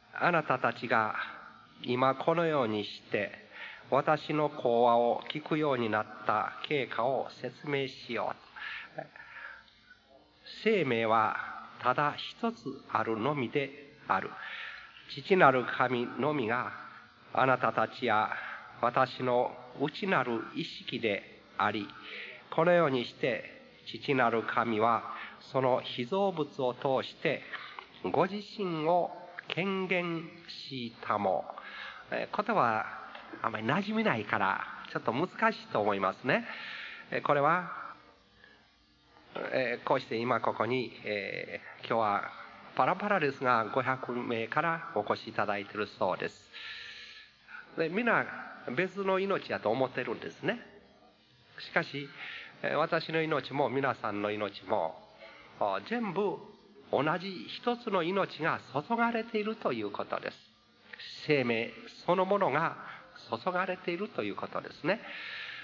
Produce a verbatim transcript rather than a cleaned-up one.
あなたたちが今このようにして私の講話を聞くようになった経過を説明しよう。生命はただ一つあるのみである。父なる神のみがあなたたちや私の内なる意識であり、このようにして父なる神はその被造物を通してご自身を権限したも。言葉はあまり馴染みないからちょっと難しいと思いますね。これはこうして今ここに、えー、今日はパラパラですがごひゃくめいからお越しいただいているそうです。で、皆別の命だと思っているんですね。しかし私の命も皆さんの命も全部同じ一つの命が注がれているということです。生命そのものが注がれているということですね。